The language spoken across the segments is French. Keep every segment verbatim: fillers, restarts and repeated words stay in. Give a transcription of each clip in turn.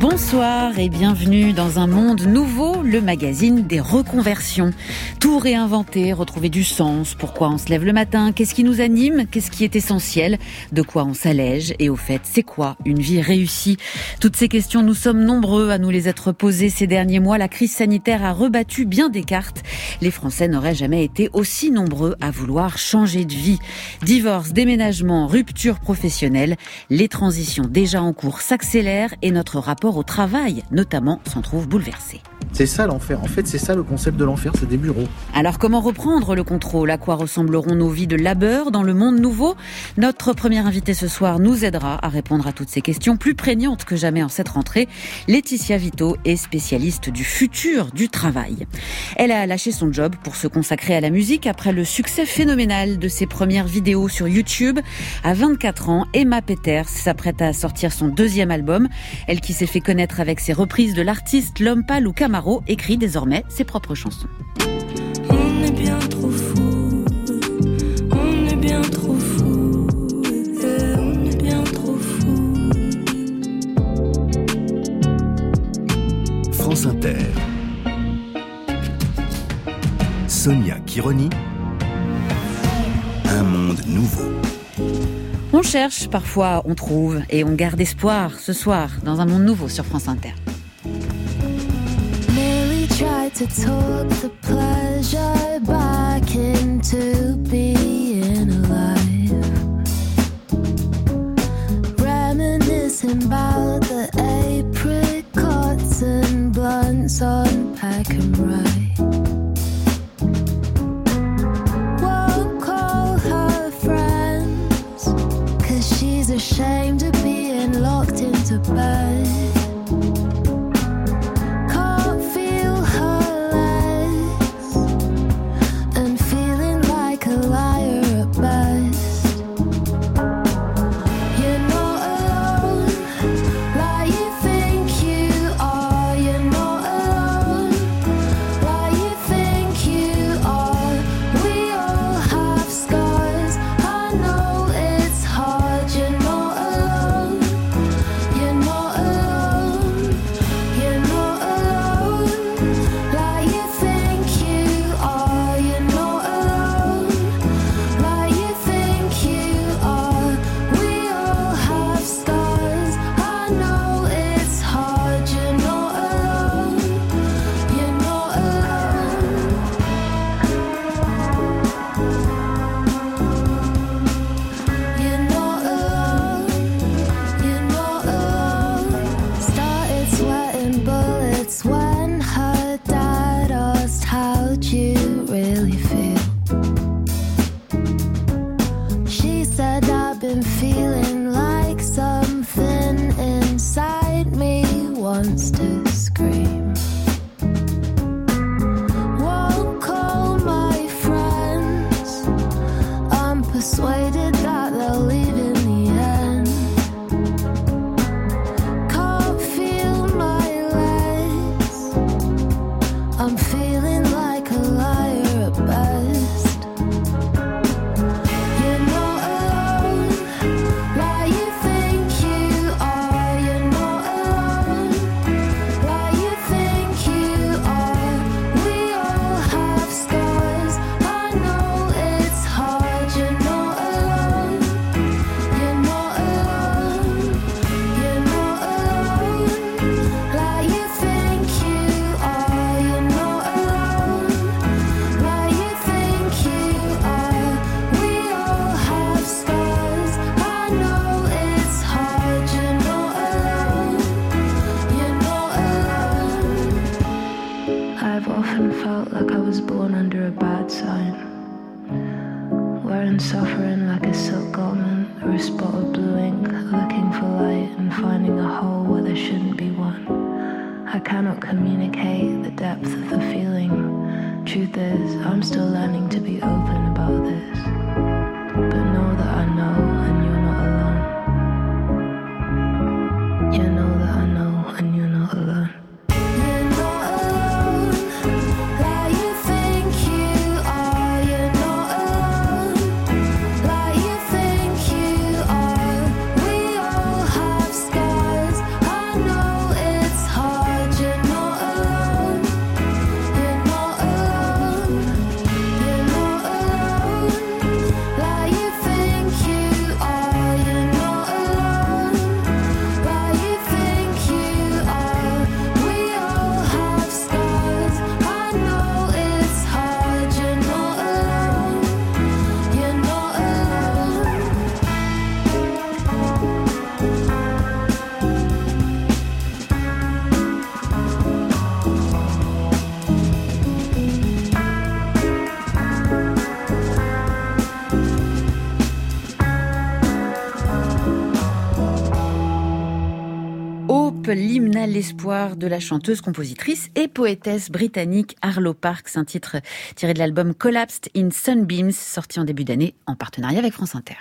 Bonsoir et bienvenue dans Un Monde Nouveau, le magazine des reconversions. Tout réinventer, retrouver du sens, pourquoi on se lève le matin, qu'est-ce qui nous anime, qu'est-ce qui est essentiel, de quoi on s'allège et au fait, c'est quoi une vie réussie? Toutes ces questions, nous sommes nombreux à nous les être posées ces derniers mois. La crise sanitaire a rebattu bien des cartes. Les Français n'auraient jamais été aussi nombreux à vouloir changer de vie. Divorce, déménagement, rupture professionnelle, les transitions déjà en cours s'accélèrent et notre rapport au travail, notamment, s'en trouve bouleversé. C'est ça l'enfer. En fait, c'est ça le concept de l'enfer, c'est des bureaux. Alors, comment reprendre le contrôle? À quoi ressembleront nos vies de labeur dans le monde nouveau? Notre première invitée ce soir nous aidera à répondre à toutes ces questions plus prégnantes que jamais en cette rentrée. Laetitia Vito est spécialiste du futur du travail. Elle a lâché son job pour se consacrer à la musique après le succès phénoménal de ses premières vidéos sur YouTube. À vingt-quatre ans, Emma Peters s'apprête à sortir son deuxième album. Elle qui s'est fait connaître avec ses reprises de l'artiste L'Homme Pâle ou Camaro écrit désormais ses propres chansons. On est bien trop fou, on est bien trop fou, on est bien trop fou. France Inter. Sonia Kironi. Un monde nouveau. On cherche, parfois on trouve et on garde espoir ce soir dans Un Monde Nouveau sur France Inter. Try to talk the pleasure back into being alive. Reminiscing about the apricots and blunts on pack and ride. Won't call her friends, cause she's ashamed of being locked into bed. Know it Hope, l'hymne à l'espoir de la chanteuse, compositrice et poétesse britannique Arlo Parks, un titre tiré de l'album Collapsed in Sunbeams, sorti en début d'année en partenariat avec France Inter.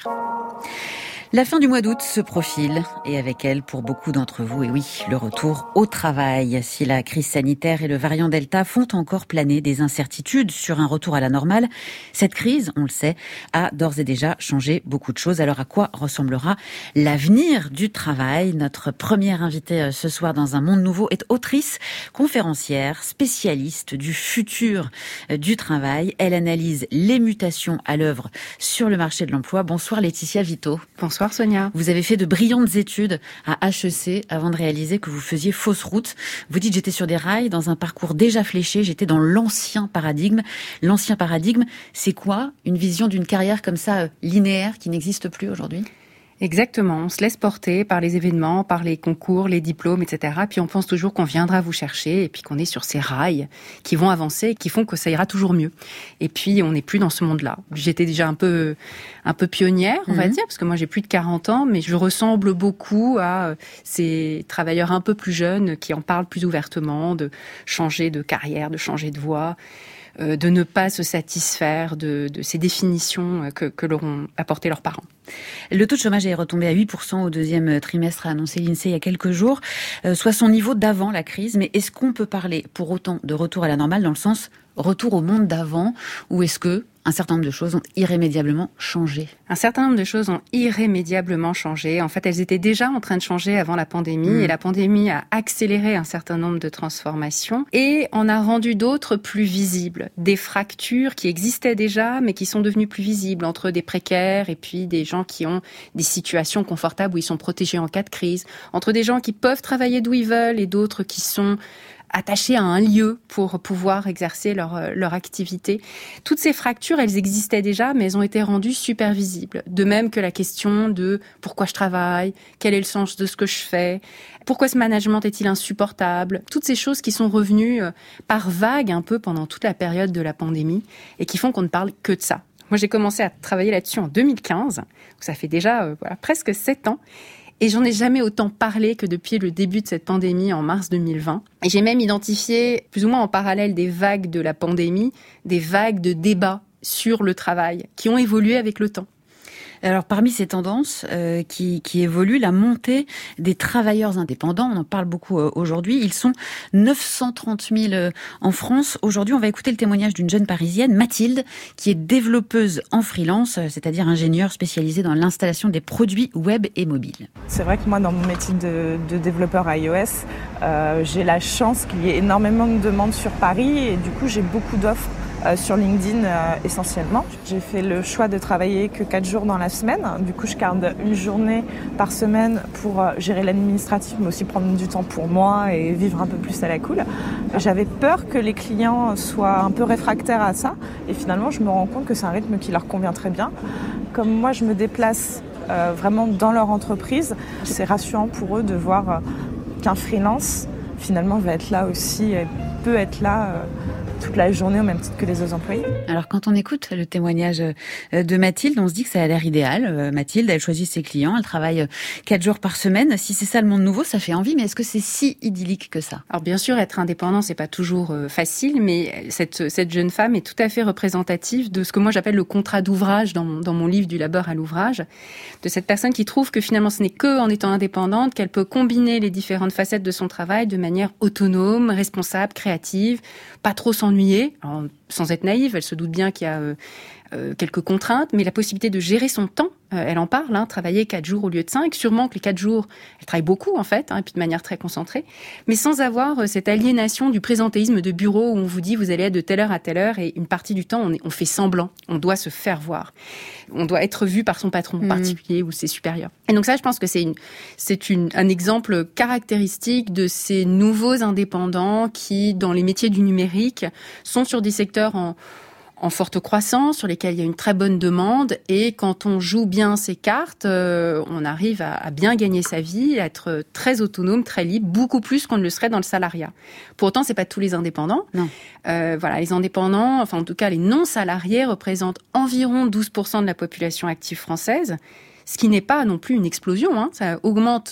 La fin du mois d'août se profile et avec elle, pour beaucoup d'entre vous, et oui, le retour au travail. Si la crise sanitaire et le variant Delta font encore planer des incertitudes sur un retour à la normale, cette crise, on le sait, a d'ores et déjà changé beaucoup de choses. Alors à quoi ressemblera l'avenir du travail ? Notre première invitée ce soir dans Un monde nouveau est autrice, conférencière, spécialiste du futur du travail. Elle analyse les mutations à l'œuvre sur le marché de l'emploi. Bonsoir Laetitia Vito. Bonsoir Sonia. Vous avez fait de brillantes études à H E C avant de réaliser que vous faisiez fausse route. Vous dites j'étais sur des rails dans un parcours déjà fléché, j'étais dans l'ancien paradigme. L'ancien paradigme, c'est quoi ? Une vision d'une carrière comme ça linéaire qui n'existe plus aujourd'hui ? Exactement, on se laisse porter par les événements, par les concours, les diplômes, et cetera. Puis on pense toujours qu'on viendra vous chercher et puis qu'on est sur ces rails qui vont avancer et qui font que ça ira toujours mieux. Et puis on n'est plus dans ce monde-là. J'étais déjà un peu un peu pionnière, on mmh. va dire, parce que moi j'ai plus de quarante ans, mais je ressemble beaucoup à ces travailleurs un peu plus jeunes qui en parlent plus ouvertement, de changer de carrière, de changer de voie, de ne pas se satisfaire de, de ces définitions que, que leur ont apporté leurs parents. Le taux de chômage est retombé à huit pour cent au deuxième trimestre, a annoncé l'INSEE il y a quelques jours, euh, soit son niveau d'avant la crise. Mais est-ce qu'on peut parler pour autant de retour à la normale dans le sens retour au monde d'avant, ou est-ce que un certain nombre de choses ont irrémédiablement changé ? Un certain nombre de choses ont irrémédiablement changé. En fait, elles étaient déjà en train de changer avant la pandémie, mmh. et la pandémie a accéléré un certain nombre de transformations et en a rendu d'autres plus visibles. Des fractures qui existaient déjà, mais qui sont devenues plus visibles entre des précaires et puis des gens qui ont des situations confortables où ils sont protégés en cas de crise, entre des gens qui peuvent travailler d'où ils veulent et d'autres qui sont attachés à un lieu pour pouvoir exercer leur, leur activité. Toutes ces fractures, elles existaient déjà, mais elles ont été rendues super visibles. De même que la question de pourquoi je travaille, quel est le sens de ce que je fais, pourquoi ce management est-il insupportable, toutes ces choses qui sont revenues par vagues un peu pendant toute la période de la pandémie et qui font qu'on ne parle que de ça. Moi, j'ai commencé à travailler là-dessus en deux mille quinze, donc ça fait déjà euh, voilà, presque sept ans. Et j'en ai jamais autant parlé que depuis le début de cette pandémie en mars deux mille vingt. Et j'ai même identifié, plus ou moins en parallèle des vagues de la pandémie, des vagues de débats sur le travail qui ont évolué avec le temps. Alors, parmi ces tendances euh, qui, qui évoluent, la montée des travailleurs indépendants, on en parle beaucoup euh, aujourd'hui, ils sont neuf cent trente mille euh, en France. Aujourd'hui, on va écouter le témoignage d'une jeune Parisienne, Mathilde, qui est développeuse en freelance, euh, c'est-à-dire ingénieure spécialisée dans l'installation des produits web et mobiles. C'est vrai que moi, dans mon métier de, de développeur iOS, euh, j'ai la chance qu'il y ait énormément de demandes sur Paris et du coup, j'ai beaucoup d'offres Euh, sur LinkedIn euh, essentiellement. J'ai fait le choix de travailler que quatre jours dans la semaine. Du coup, je garde une journée par semaine pour euh, gérer l'administratif, mais aussi prendre du temps pour moi et vivre un peu plus à la cool. J'avais peur que les clients soient un peu réfractaires à ça. Et finalement, je me rends compte que c'est un rythme qui leur convient très bien. Comme moi, je me déplace euh, vraiment dans leur entreprise, c'est rassurant pour eux de voir euh, qu'un freelance, finalement, va être là aussi, et peut être là euh, toute la journée au même titre que les autres employés. Alors quand on écoute le témoignage de Mathilde, on se dit que ça a l'air idéal. Mathilde, elle choisit ses clients, elle travaille quatre jours par semaine. Si c'est ça le monde nouveau, ça fait envie, mais est-ce que c'est si idyllique que ça ? Alors bien sûr, être indépendant, c'est pas toujours facile, mais cette, cette jeune femme est tout à fait représentative de ce que moi j'appelle le contrat d'ouvrage dans mon, dans mon livre Du labeur à l'ouvrage, de cette personne qui trouve que finalement ce n'est que en étant indépendante qu'elle peut combiner les différentes facettes de son travail de manière autonome, responsable, créative, pas trop s'ennuyer. Alors, sans être naïve, elle se doute bien qu'il y a euh, euh, quelques contraintes, mais la possibilité de gérer son temps, euh, elle en parle, hein, travailler quatre jours au lieu de cinq. Sûrement que les quatre jours, elle travaille beaucoup en fait, hein, et puis de manière très concentrée, mais sans avoir euh, cette aliénation du présentéisme de bureau où on vous dit vous allez être de telle heure à telle heure et une partie du temps on, est, on fait semblant, on doit se faire voir, on doit être vu par son patron en particulier ou ses supérieurs. Et donc ça, je pense que c'est, une, c'est une, un exemple caractéristique de ces nouveaux indépendants qui, dans les métiers du numérique, sont sur des secteurs en en forte croissance, sur lesquels il y a une très bonne demande, et quand on joue bien ses cartes, euh, on arrive à, à bien gagner sa vie, à être très autonome, très libre, beaucoup plus qu'on ne le serait dans le salariat. Pour autant, c'est pas tous les indépendants. Non. Euh, voilà, les indépendants, enfin en tout cas les non-salariés, représentent environ douze pour cent de la population active française, ce qui n'est pas non plus une explosion, hein. Ça augmente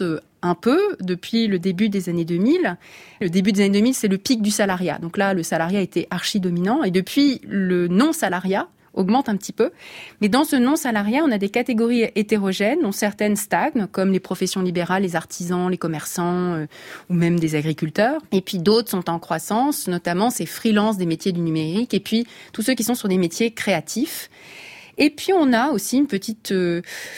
un peu depuis le début des années deux mille. Le début des années deux mille, c'est le pic du salariat. Donc là, le salariat était archi-dominant. Et depuis, le non-salariat augmente un petit peu. Mais dans ce non-salariat, on a des catégories hétérogènes, dont certaines stagnent, comme les professions libérales, les artisans, les commerçants, euh, ou même des agriculteurs. Et puis d'autres sont en croissance, notamment ces freelances des métiers du numérique, et puis tous ceux qui sont sur des métiers créatifs. Et puis on a aussi une petite euh,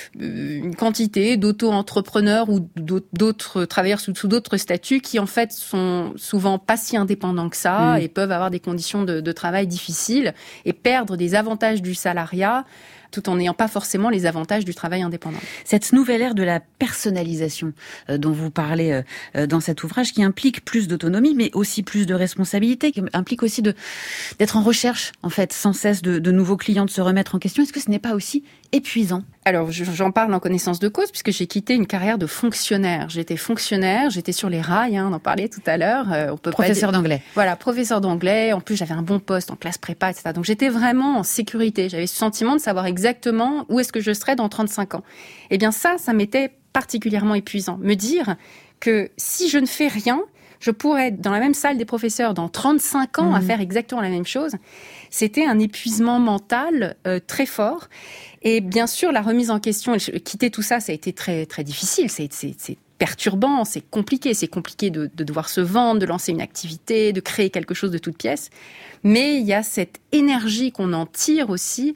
une quantité d'auto-entrepreneurs ou d'autres travailleurs sous, sous d'autres statuts qui en fait sont souvent pas si indépendants que ça mmh. et peuvent avoir des conditions de, de travail difficiles et perdre des avantages du salariat tout en n'ayant pas forcément les avantages du travail indépendant. Cette nouvelle ère de la personnalisation euh, dont vous parlez euh, dans cet ouvrage, qui implique plus d'autonomie, mais aussi plus de responsabilité, qui implique aussi de d'être en recherche, en fait, sans cesse de, de nouveaux clients, de se remettre en question. Est-ce que ce n'est pas aussi épuisant ? Alors, j'en parle en connaissance de cause, puisque j'ai quitté une carrière de fonctionnaire. J'étais fonctionnaire, j'étais sur les rails, hein, on en parlait tout à l'heure. Euh, on peut professeur pas dire... d'anglais. Voilà, professeur d'anglais. En plus, j'avais un bon poste en classe prépa, et cetera. Donc, j'étais vraiment en sécurité. J'avais ce sentiment de savoir exactement où est-ce que je serais dans trente-cinq ans. Eh bien, ça, ça m'était particulièrement épuisant. Me dire que si je ne fais rien, je pourrais être dans la même salle des professeurs dans trente-cinq ans mmh. à faire exactement la même chose. C'était un épuisement mental euh, très fort. Et bien sûr, la remise en question, quitter tout ça, ça a été très très difficile. C'est, c'est, c'est perturbant, c'est compliqué. C'est compliqué de, de devoir se vendre, de lancer une activité, de créer quelque chose de toute pièce. Mais il y a cette énergie qu'on en tire aussi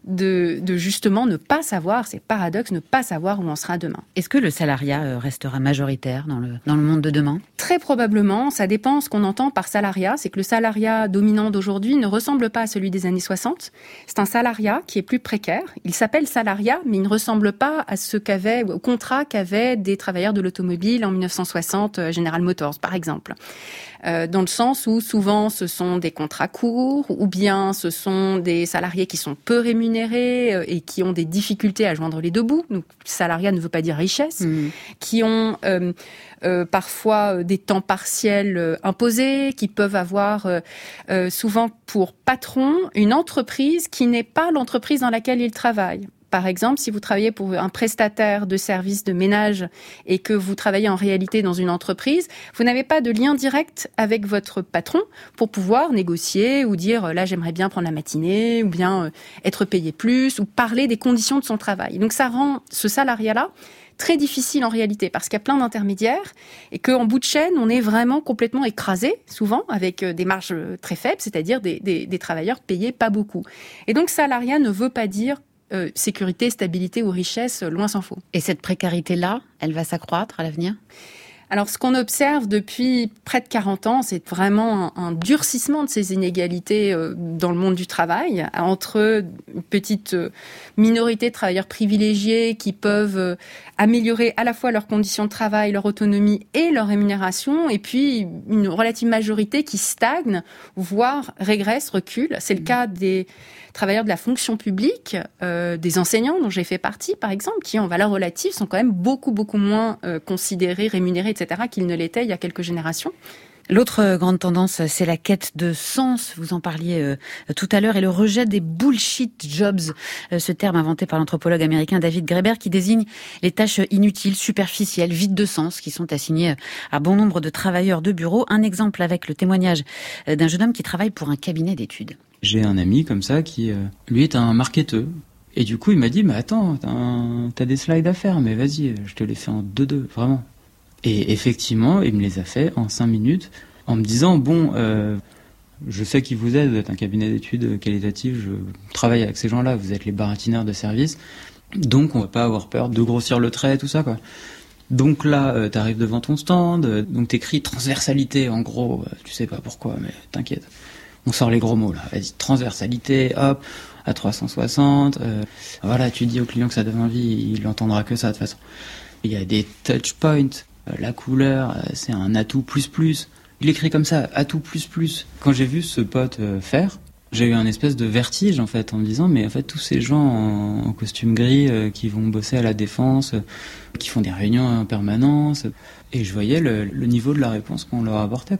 de, de justement ne pas savoir, c'est paradoxe, ne pas savoir où on sera demain. Est-ce que le salariat restera majoritaire dans le, dans le monde de demain ? Très probablement, ça dépend ce qu'on entend par salariat. C'est que le salariat dominant d'aujourd'hui ne ressemble pas à celui des années soixante. C'est un salariat qui est plus précaire. Il s'appelle salariat, mais il ne ressemble pas à ce qu'avait, au contrat qu'avaient des travailleurs de l'automobile en dix-neuf cent soixante, General Motors, par exemple. Euh, dans le sens où souvent ce sont des contrats courts ou bien ce sont des salariés qui sont peu rémunérés euh, et qui ont des difficultés à joindre les deux bouts. Donc, salariat ne veut pas dire richesse. Mmh. Qui ont euh, euh, parfois des temps partiels euh, imposés, qui peuvent avoir euh, euh, souvent pour patron une entreprise qui n'est pas l'entreprise dans laquelle ils travaillent. Par exemple, si vous travaillez pour un prestataire de services de ménage et que vous travaillez en réalité dans une entreprise, vous n'avez pas de lien direct avec votre patron pour pouvoir négocier ou dire là j'aimerais bien prendre la matinée ou bien euh, être payé plus ou parler des conditions de son travail. Donc ça rend ce salariat-là très difficile en réalité parce qu'il y a plein d'intermédiaires et qu'en bout de chaîne, on est vraiment complètement écrasé, souvent avec des marges très faibles, c'est-à-dire des, des, des travailleurs payés pas beaucoup. Et donc salariat ne veut pas dire Euh, sécurité, stabilité ou richesse, loin s'en faut. Et cette précarité-là, elle va s'accroître à l'avenir ? Alors, ce qu'on observe depuis près de quarante ans, c'est vraiment un, un durcissement de ces inégalités euh, dans le monde du travail, entre une petite euh, minorité de travailleurs privilégiés qui peuvent euh, améliorer à la fois leurs conditions de travail, leur autonomie et leur rémunération, et puis une relative majorité qui stagne, voire régresse, recule. C'est le cas des travailleurs de la fonction publique, euh, des enseignants dont j'ai fait partie, par exemple, qui en valeur relative sont quand même beaucoup, beaucoup moins euh, considérés, rémunérés, et cetera, qu'ils ne l'étaient il y a quelques générations. L'autre grande tendance, c'est la quête de sens. Vous en parliez euh, tout à l'heure, et le rejet des bullshit jobs. Euh, ce terme inventé par l'anthropologue américain David Graeber, qui désigne les tâches inutiles, superficielles, vides de sens, qui sont assignées à bon nombre de travailleurs de bureau. Un exemple avec le témoignage d'un jeune homme qui travaille pour un cabinet d'études. J'ai un ami comme ça qui, euh, lui, est un marketeur. Et du coup, il m'a dit, mais attends, t'as, un... t'as des slides à faire, mais vas-y, je te les fais en deux deux, vraiment. Et effectivement, il me les a fait en cinq minutes, en me disant, bon, euh, je sais qui vous êtes, vous êtes un cabinet d'études qualitatif, je travaille avec ces gens-là, vous êtes les baratineurs de service, donc on va pas avoir peur de grossir le trait, tout ça, quoi. Donc là, euh, t'arrives devant ton stand, euh, donc t'écris transversalité, en gros, euh, tu sais pas pourquoi, mais t'inquiète. On sort les gros mots, là. Vas-y, transversalité, hop, à trois cent soixante. Euh, voilà, tu dis au client que ça donne envie, il entendra que ça, de toute façon. Il y a des touch points. Euh, la couleur, euh, c'est un atout plus plus. Il écrit comme ça, atout plus plus. Quand j'ai vu ce pote euh, faire, j'ai eu un espèce de vertige, en fait, en me disant, mais en fait, tous ces gens en, en costume gris euh, qui vont bosser à la défense, euh, qui font des réunions en permanence, et je voyais le, le niveau de la réponse qu'on leur apportait, quoi.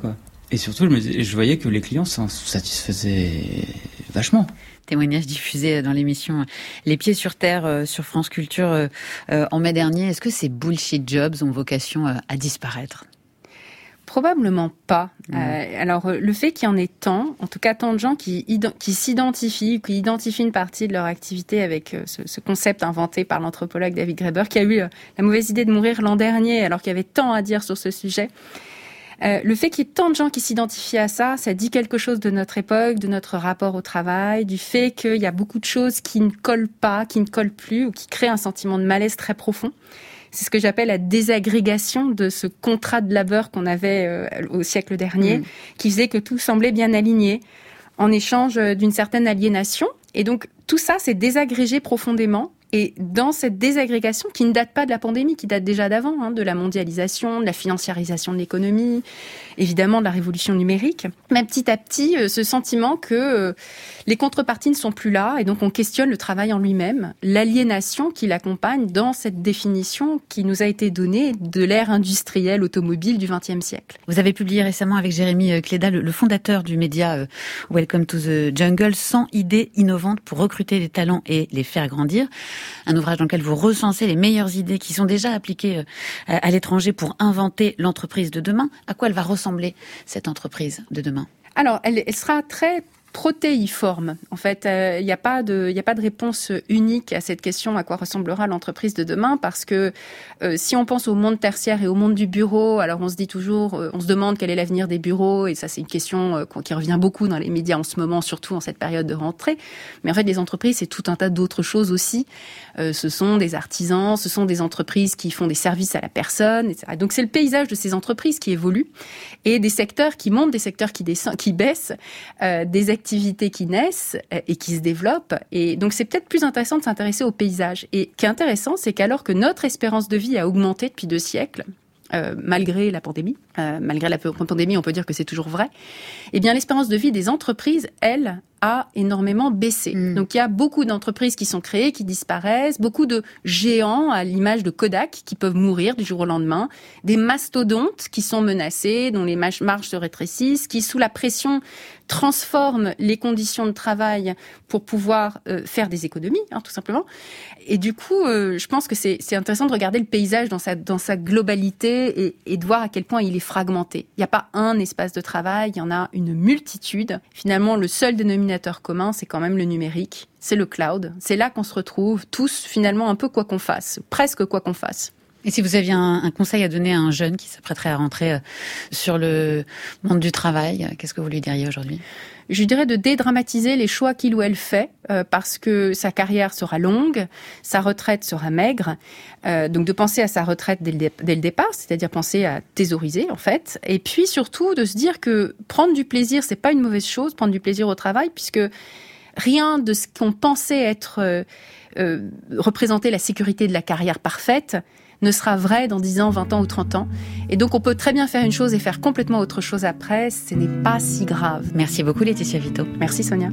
Et surtout, je, me, je voyais que les clients s'en satisfaisaient vachement. Témoignage diffusé dans l'émission Les Pieds sur Terre euh, sur France Culture euh, euh, en mai dernier. Est-ce que ces bullshit jobs ont vocation euh, à disparaître ? Probablement pas. Mmh. Euh, alors, le fait qu'il y en ait tant, en tout cas tant de gens qui, ident- qui s'identifient, qui identifient une partie de leur activité avec euh, ce, ce concept inventé par l'anthropologue David Graeber, qui a eu euh, la mauvaise idée de mourir l'an dernier alors qu'il y avait tant à dire sur ce sujet. Euh, le fait qu'il y ait tant de gens qui s'identifient à ça, ça dit quelque chose de notre époque, de notre rapport au travail, du fait qu'il y a beaucoup de choses qui ne collent pas, qui ne collent plus, ou qui créent un sentiment de malaise très profond. C'est ce que j'appelle la désagrégation de ce contrat de labeur qu'on avait euh, au siècle dernier, mmh. qui faisait que tout semblait bien aligné, en échange d'une certaine aliénation. Et donc, tout ça s'est désagrégé profondément. Et dans cette désagrégation, qui ne date pas de la pandémie, qui date déjà d'avant, hein, de la mondialisation, de la financiarisation de l'économie, évidemment de la révolution numérique, mais petit à petit, euh, ce sentiment que euh, les contreparties ne sont plus là, et donc on questionne le travail en lui-même, l'aliénation qui l'accompagne dans cette définition qui nous a été donnée de l'ère industrielle automobile du vingtième siècle. Vous avez publié récemment avec Jérémy Cléda, le, le fondateur du média euh, Welcome to the Jungle, cent idées innovantes pour recruter des talents et les faire grandir. Un ouvrage dans lequel vous recensez les meilleures idées qui sont déjà appliquées euh, à l'étranger pour inventer l'entreprise de demain. À quoi elle va ressembler, cette entreprise de demain ? Alors, elle, elle sera très protéiforme. En fait, il euh, n'y a pas de, il y a pas de réponse unique à cette question à quoi ressemblera l'entreprise de demain, parce que euh, si on pense au monde tertiaire et au monde du bureau, alors on se dit toujours, euh, on se demande quel est l'avenir des bureaux, et ça c'est une question euh, qui revient beaucoup dans les médias en ce moment, surtout en cette période de rentrée. Mais en fait, les entreprises, c'est tout un tas d'autres choses aussi. Euh, ce sont des artisans, ce sont des entreprises qui font des services à la personne, et cetera. Donc c'est le paysage de ces entreprises qui évolue, et des secteurs qui montent, des secteurs qui, descendent, qui baissent, euh, des activités qui naissent et qui se développent. Et donc, c'est peut-être plus intéressant de s'intéresser au paysage. Et ce qui est intéressant, c'est qu'alors que notre espérance de vie a augmenté depuis deux siècles, euh, malgré la pandémie, euh, malgré la pandémie, on peut dire que c'est toujours vrai, eh bien, l'espérance de vie des entreprises, elle, a énormément baissé. Mmh. Donc, il y a beaucoup d'entreprises qui sont créées, qui disparaissent, beaucoup de géants à l'image de Kodak qui peuvent mourir du jour au lendemain, des mastodontes qui sont menacés, dont les marges se rétrécissent, qui, sous la pression, transforment les conditions de travail pour pouvoir euh, faire des économies, hein, tout simplement. Et du coup, euh, je pense que c'est, c'est intéressant de regarder le paysage dans sa, dans sa globalité et, et de voir à quel point il est fragmenté. Il n'y a pas un espace de travail, il y en a une multitude. Finalement, le seul dénominateur commun, c'est quand même le numérique, c'est le cloud. C'est là qu'on se retrouve tous, finalement, un peu quoi qu'on fasse, presque quoi qu'on fasse. Et si vous aviez un, un conseil à donner à un jeune qui s'apprêterait à rentrer euh, sur le monde du travail, euh, qu'est-ce que vous lui diriez aujourd'hui ? Je dirais de dédramatiser les choix qu'il ou elle fait, euh, parce que sa carrière sera longue, sa retraite sera maigre, euh, donc de penser à sa retraite dès le, dé- dès le départ, c'est-à-dire penser à thésauriser en fait, et puis surtout de se dire que prendre du plaisir, c'est pas une mauvaise chose, prendre du plaisir au travail, puisque rien de ce qu'on pensait être euh, euh, représenter la sécurité de la carrière parfaite ne sera vrai dans dix ans, vingt ans ou trente ans. Et donc, on peut très bien faire une chose et faire complètement autre chose après. Ce n'est pas si grave. Merci beaucoup, Laetitia Vito. Merci, Sonia.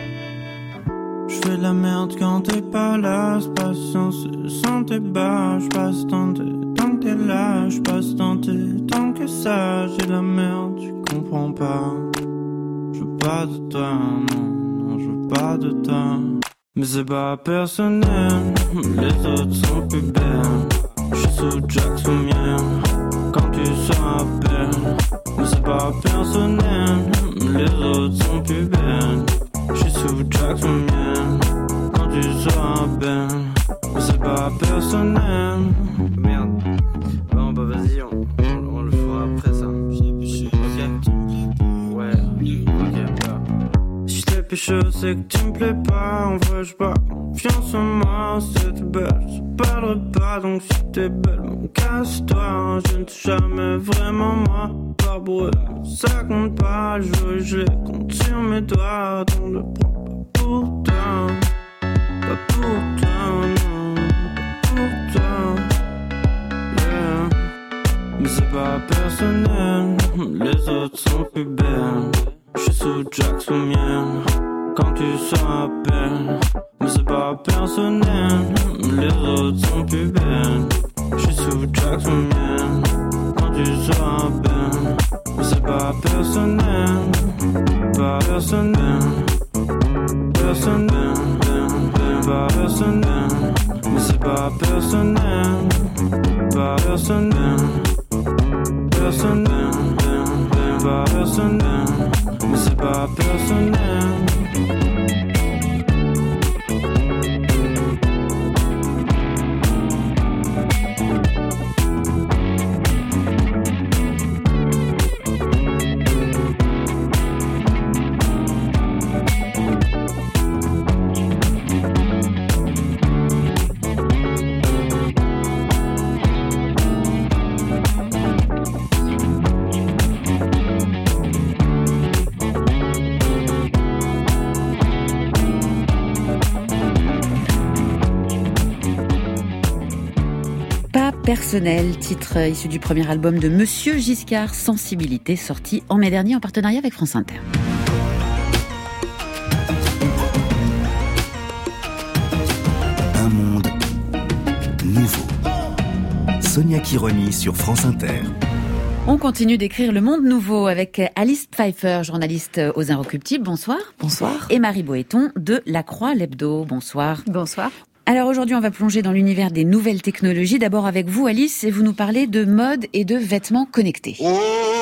Je fais de la merde quand t'es pas là. Je passe sans se sentir bas. Je passe tant de temps que t'es là. Je passe tant de temps que ça. J'ai de la merde, tu comprends pas. Je veux pas de toi, non, non, je veux pas de toi. Mais c'est pas personnel, les autres sont plus belles. Je suis sous Jacksonien, quand tu seras belle. Mais c'est pas personnel, les autres sont plus belles. Je suis sous Jacksonien, quand tu seras belle. Mais c'est pas personnel. Merde. Bon bah vas-y, on, on, on le fera après ça. Ok. Ouais. Ok, bah. Si je t'ai pécho, c'est que tu me plais pas. En vrai, j'ai pas confiance en moi. C'est belle, je parlerai pas. Donc si t'es belle, mon casse-toi. Je ne suis jamais vraiment moi. Pas pour eux, ça compte pas. Je veux, je les compte sur mes doigts. Donc ne prends pas pour toi. Pas pour toi, non. Pas pour toi. Yeah. Mais c'est pas personnel. Les autres sont plus belles. Je suis sous Jacksonien, quand tu seras belle. Mais c'est pas personnel, les autres sont plus belles. Je suis sous Jacksonien, quand tu seras belle. Mais c'est pas personnel. personnel, personnel, pas personnel, mais c'est pas personnel, pas personnel, personnel, pas personnel, mais c'est pas personnel. Personnel, titre issu du premier album de Monsieur Giscard, Sensibilité, sorti en mai dernier en partenariat avec France Inter. Un monde nouveau. Sonia Quironi sur France Inter. On continue d'écrire Le Monde Nouveau avec Alice Pfeiffer, journaliste aux Inrecuptibles. Bonsoir. Bonsoir. Et Marie Boéton de La Croix l'Hebdo. Bonsoir. Bonsoir. Alors aujourd'hui, on va plonger dans l'univers des nouvelles technologies. D'abord avec vous, Alice, et vous nous parlez de mode et de vêtements connectés. Oh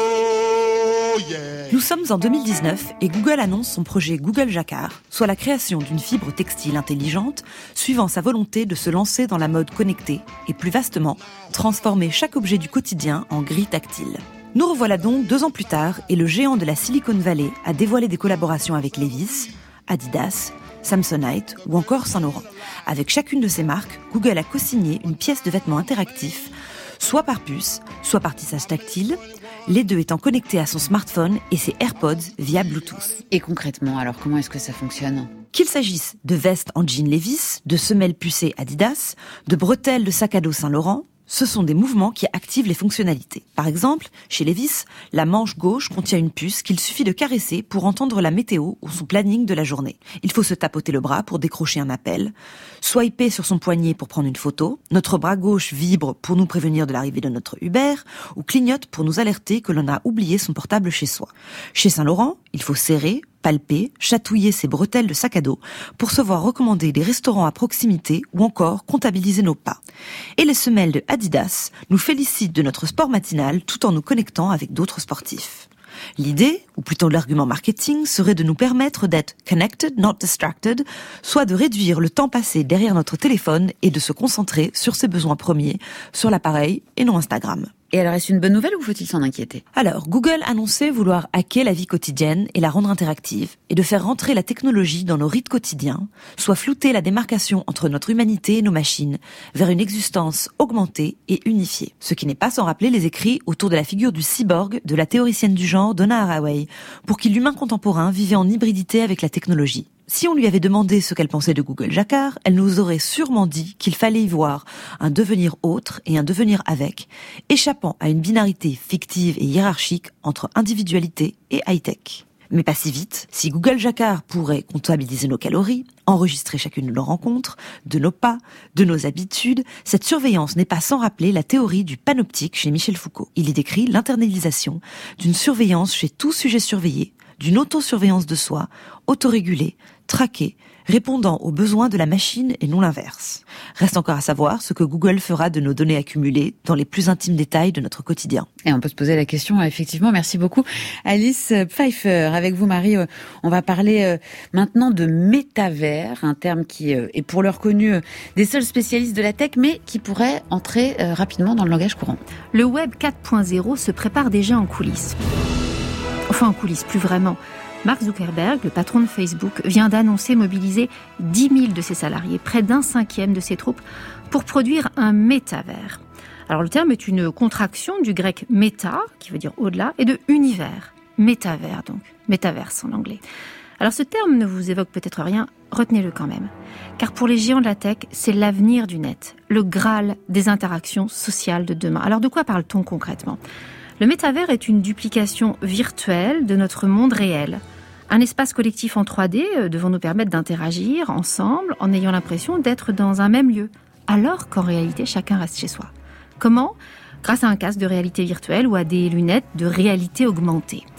yeah. Nous sommes en deux mille dix-neuf et Google annonce son projet Google Jacquard, soit la création d'une fibre textile intelligente, suivant sa volonté de se lancer dans la mode connectée et plus vastement, transformer chaque objet du quotidien en grille tactile. Nous revoilà donc deux ans plus tard et le géant de la Silicon Valley a dévoilé des collaborations avec Levi's, Adidas, Samsonite ou encore Saint-Laurent. Avec chacune de ces marques, Google a co-signé une pièce de vêtement interactif, soit par puce, soit par tissage tactile, les deux étant connectés à son smartphone et ses AirPods via Bluetooth. Et concrètement, alors comment est-ce que ça fonctionne ? Qu'il s'agisse de vestes en jean Levi's, de semelles pucées Adidas, de bretelles de sac à dos Saint-Laurent, ce sont des mouvements qui activent les fonctionnalités. Par exemple, chez Levi's, la manche gauche contient une puce qu'il suffit de caresser pour entendre la météo ou son planning de la journée. Il faut se tapoter le bras pour décrocher un appel, swiper sur son poignet pour prendre une photo, notre bras gauche vibre pour nous prévenir de l'arrivée de notre Uber, ou clignote pour nous alerter que l'on a oublié son portable chez soi. Chez Saint-Laurent, il faut serrer, palper, chatouiller ses bretelles de sac à dos pour se voir recommander des restaurants à proximité ou encore comptabiliser nos pas. Et les semelles de Adidas nous félicitent de notre sport matinal tout en nous connectant avec d'autres sportifs. L'idée, ou plutôt l'argument marketing, serait de nous permettre d'être connected, not distracted, soit de réduire le temps passé derrière notre téléphone et de se concentrer sur ses besoins premiers, sur l'appareil et non Instagram. Et alors, est-ce une bonne nouvelle ou faut-il s'en inquiéter ? Alors, Google annonçait vouloir hacker la vie quotidienne et la rendre interactive, et de faire rentrer la technologie dans nos rites quotidiens, soit flouter la démarcation entre notre humanité et nos machines, vers une existence augmentée et unifiée. Ce qui n'est pas sans rappeler les écrits autour de la figure du cyborg de la théoricienne du genre Donna Haraway, pour qui l'humain contemporain vivait en hybridité avec la technologie. Si on lui avait demandé ce qu'elle pensait de Google Jacquard, elle nous aurait sûrement dit qu'il fallait y voir un devenir autre et un devenir avec, échappant à une binarité fictive et hiérarchique entre individualité et high-tech. Mais pas si vite. Si Google Jacquard pourrait comptabiliser nos calories, enregistrer chacune de nos rencontres, de nos pas, de nos habitudes, cette surveillance n'est pas sans rappeler la théorie du panoptique chez Michel Foucault. Il y décrit l'internalisation d'une surveillance chez tout sujet surveillé, d'une autosurveillance de soi, autorégulée, traquée, répondant aux besoins de la machine et non l'inverse. Reste encore à savoir ce que Google fera de nos données accumulées dans les plus intimes détails de notre quotidien. Et on peut se poser la question, effectivement. Merci beaucoup, Alice Pfeiffer. Avec vous, Marie, on va parler maintenant de métavers, un terme qui est pour l'heure connu des seuls spécialistes de la tech, mais qui pourrait entrer rapidement dans le langage courant. Le web quatre point zéro se prépare déjà en coulisses. Enfin, en coulisses, plus vraiment. Mark Zuckerberg, le patron de Facebook, vient d'annoncer mobiliser dix mille de ses salariés, près d'un cinquième de ses troupes, pour produire un métavers. Alors le terme est une contraction du grec méta, qui veut dire au-delà, et de univers, métavers donc, métaverse en anglais. Alors ce terme ne vous évoque peut-être rien, retenez-le quand même. Car pour les géants de la tech, c'est l'avenir du net, le Graal des interactions sociales de demain. Alors de quoi parle-t-on concrètement ? Le métavers est une duplication virtuelle de notre monde réel. Un espace collectif en trois D devant nous permettre d'interagir ensemble en ayant l'impression d'être dans un même lieu, alors qu'en réalité, chacun reste chez soi. Comment ? Grâce à un casque de réalité virtuelle ou à des lunettes de réalité augmentée.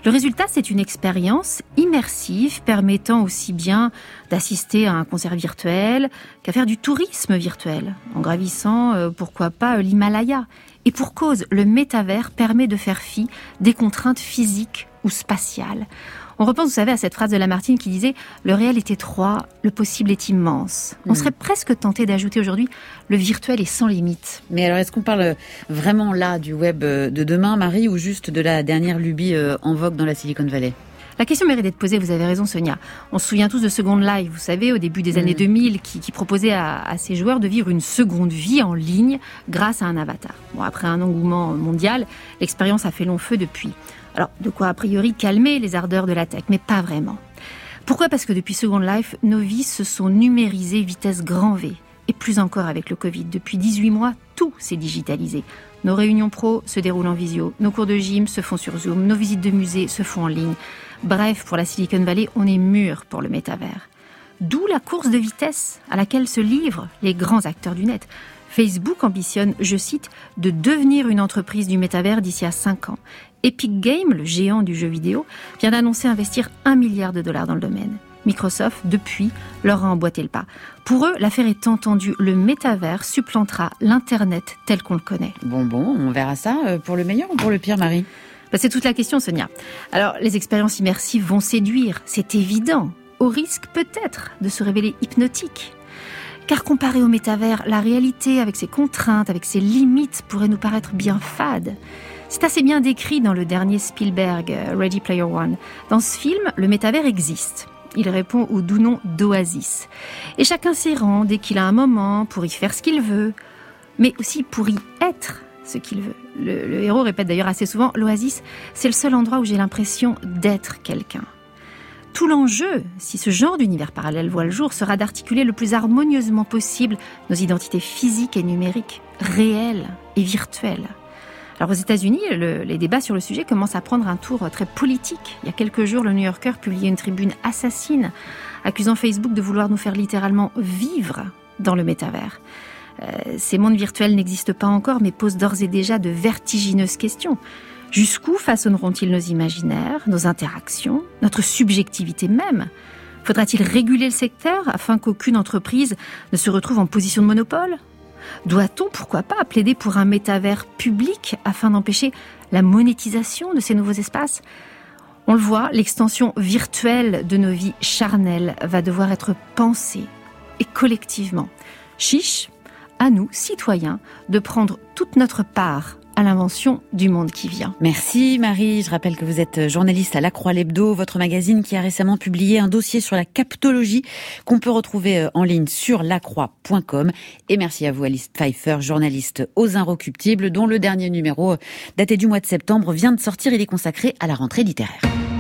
Le résultat, c'est une expérience immersive permettant aussi bien d'assister à un concert virtuel qu'à faire du tourisme virtuel, en gravissant, euh, pourquoi pas, euh, l'Himalaya. Et pour cause, le métavers permet de faire fi des contraintes physiques ou spatiales. On repense, vous savez, à cette phrase de Lamartine qui disait « Le réel est étroit, le possible est immense ». On serait presque tenté d'ajouter aujourd'hui « Le virtuel est sans limite ». Mais alors, est-ce qu'on parle vraiment là du web de demain, Marie, ou juste de la dernière lubie en vogue dans la Silicon Valley ? La question mérite d'être posée, vous avez raison Sonia. On se souvient tous de Second Life, vous savez, au début des mmh. années deux mille, qui, qui proposait à, à ses joueurs de vivre une seconde vie en ligne grâce à un avatar. Bon, après un engouement mondial, l'expérience a fait long feu depuis. Alors, de quoi a priori calmer les ardeurs de la tech, mais pas vraiment. Pourquoi ? Parce que depuis Second Life, nos vies se sont numérisées vitesse grand V. Et plus encore avec le Covid. Depuis dix-huit mois, tout s'est digitalisé. Nos réunions pro se déroulent en visio, nos cours de gym se font sur Zoom, nos visites de musées se font en ligne. Bref, pour la Silicon Valley, on est mûr pour le métavers. D'où la course de vitesse à laquelle se livrent les grands acteurs du net. Facebook ambitionne, je cite, de devenir une entreprise du métavers d'ici à cinq ans. Epic Games, le géant du jeu vidéo, vient d'annoncer investir un milliard de dollars dans le domaine. Microsoft, depuis, leur a emboîté le pas. Pour eux, l'affaire est entendue. Le métavers supplantera l'Internet tel qu'on le connaît. Bon, bon, on verra ça pour le meilleur ou pour le pire, Marie ? Bah, c'est toute la question, Sonia. Alors, les expériences immersives vont séduire, c'est évident, au risque peut-être de se révéler hypnotiques. Car comparé au métavers, la réalité, avec ses contraintes, avec ses limites, pourrait nous paraître bien fade. C'est assez bien décrit dans le dernier Spielberg, Ready Player One. Dans ce film, le métavers existe. Il répond au doux nom d'Oasis. Et chacun s'y rend dès qu'il a un moment pour y faire ce qu'il veut, mais aussi pour y être ce qu'il veut. Le, le héros répète d'ailleurs assez souvent, l'Oasis, c'est le seul endroit où j'ai l'impression d'être quelqu'un. Tout l'enjeu, si ce genre d'univers parallèle voit le jour, sera d'articuler le plus harmonieusement possible nos identités physiques et numériques, réelles et virtuelles. Alors aux États-Unis, le, les débats sur le sujet commencent à prendre un tour très politique. Il y a quelques jours, le New Yorker publiait une tribune assassine, accusant Facebook de vouloir nous faire littéralement vivre dans le métavers. Euh, ces mondes virtuels n'existent pas encore, mais posent d'ores et déjà de vertigineuses questions. Jusqu'où façonneront-ils nos imaginaires, nos interactions, notre subjectivité même ? Faudra-t-il réguler le secteur afin qu'aucune entreprise ne se retrouve en position de monopole ? Doit-on, pourquoi pas, plaider pour un métavers public afin d'empêcher la monétisation de ces nouveaux espaces ? On le voit, l'extension virtuelle de nos vies charnelles va devoir être pensée, et collectivement. Chiche, à nous, citoyens, de prendre toute notre part à l'invention du monde qui vient. Merci Marie. Je rappelle que vous êtes journaliste à La Croix l'Hebdo, votre magazine qui a récemment publié un dossier sur la captologie qu'on peut retrouver en ligne sur lacroix point com. Et merci à vous Alice Pfeiffer, journaliste aux Inrecuptibles, dont le dernier numéro, daté du mois de septembre, vient de sortir. Il est consacré à la rentrée littéraire.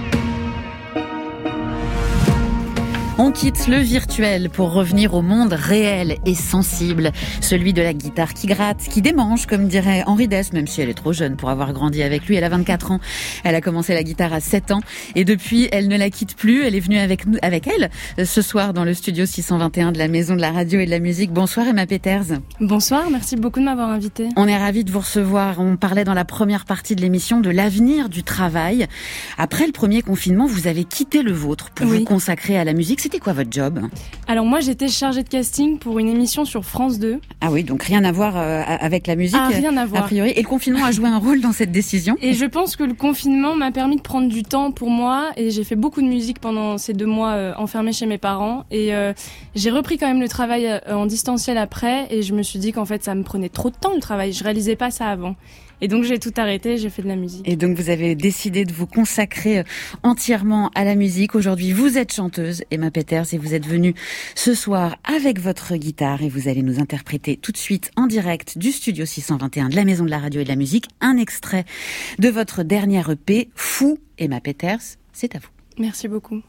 On quitte le virtuel pour revenir au monde réel et sensible, celui de la guitare qui gratte, qui démange, comme dirait Henri Dess, même si elle est trop jeune pour avoir grandi avec lui. Elle a vingt-quatre ans, elle a commencé la guitare à sept ans et depuis, elle ne la quitte plus. Elle est venue avec nous, avec elle, ce soir dans le studio six cent vingt et un de la Maison de la Radio et de la Musique. Bonsoir Emma Peters. Bonsoir, merci beaucoup de m'avoir invitée. On est ravis de vous recevoir. On parlait dans la première partie de l'émission de l'avenir du travail. Après le premier confinement, vous avez quitté le vôtre pour oui. vous consacrer à la musique. C'était quoi votre job ? Alors moi, j'étais chargée de casting pour une émission sur France deux. Ah oui, donc rien à voir euh, avec la musique. Ah, rien à voir. A priori. Et le confinement a joué un rôle dans cette décision ? Et je pense que le confinement m'a permis de prendre du temps pour moi et j'ai fait beaucoup de musique pendant ces deux mois euh, enfermée chez mes parents et euh, j'ai repris quand même le travail euh, en distanciel après et je me suis dit qu'en fait ça me prenait trop de temps le travail, je réalisais pas ça avant. Et donc j'ai tout arrêté, j'ai fait de la musique. Et donc vous avez décidé de vous consacrer entièrement à la musique. Aujourd'hui, vous êtes chanteuse, Emma Peters, et vous êtes venue ce soir avec votre guitare et vous allez nous interpréter tout de suite en direct du studio six cent vingt et un de la Maison de la Radio et de la Musique un extrait de votre dernière E P, Fou. Emma Peters, c'est à vous. Merci beaucoup.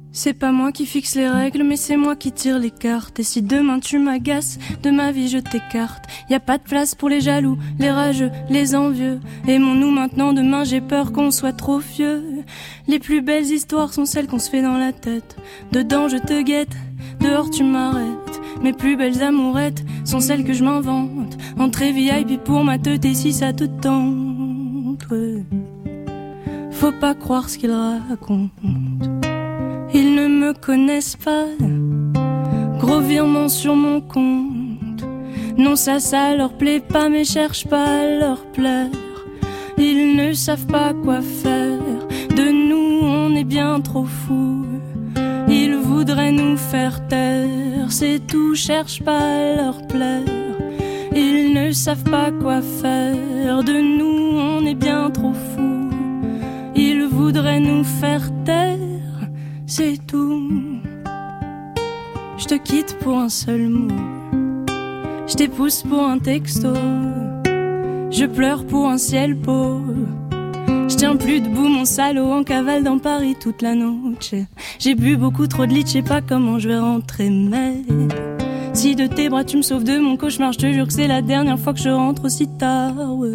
C'est pas moi qui fixe les règles, mais c'est moi qui tire les cartes. Et si demain tu m'agaces, de ma vie je t'écarte. Y a pas de place pour les jaloux, les rageux, les envieux. Aimons-nous maintenant, demain j'ai peur qu'on soit trop vieux. Les plus belles histoires sont celles qu'on se fait dans la tête. Dedans je te guette, dehors tu m'arrêtes. Mes plus belles amourettes sont celles que je m'invente. Entrée V I P pour ma teute et si ça te tente, ouais. Faut pas croire ce qu'ils racontent. Ils ne me connaissent pas. Gros virement sur mon compte. Non, ça, ça leur plaît pas, mais cherche pas à leur plaire. Ils ne savent pas quoi faire. De nous, on est bien trop fous. Ils voudraient nous faire taire. C'est tout, cherche pas à leur plaire. Ils ne savent pas quoi faire. De nous, on est bien trop fous. Ils voudraient nous faire taire. C'est tout. Je te quitte pour un seul mot. Je t'épouse pour un texto. Je pleure pour un ciel pauvre. Je tiens plus debout mon salaud en cavale dans Paris toute la noche. J'ai bu beaucoup trop de lit, je sais pas comment je vais rentrer, mais si de tes bras tu me sauves de mon cauchemar, je te jure que c'est la dernière fois que je rentre aussi tard, ouais.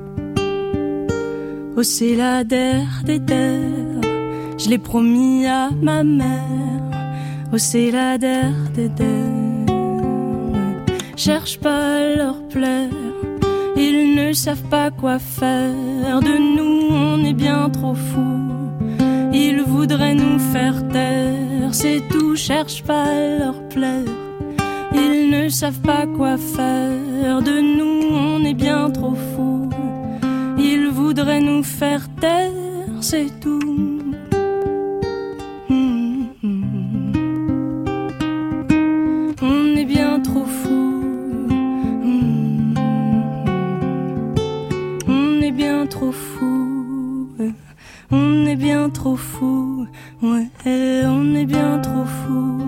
Oh, c'est la der des der. Je l'ai promis à ma mère. Oh, c'est la der des der. Cherche pas à leur plaire. Ils ne savent pas quoi faire. De nous, on est bien trop fous. Ils voudraient nous faire taire. C'est tout, cherche pas à leur plaire. Ils ne savent pas quoi faire. De nous, on est bien trop fous. Ils voudraient nous faire taire. C'est tout. On est bien trop fous. Mmh. On est bien trop fous. On est bien trop fous. Ouais, on est bien trop fous.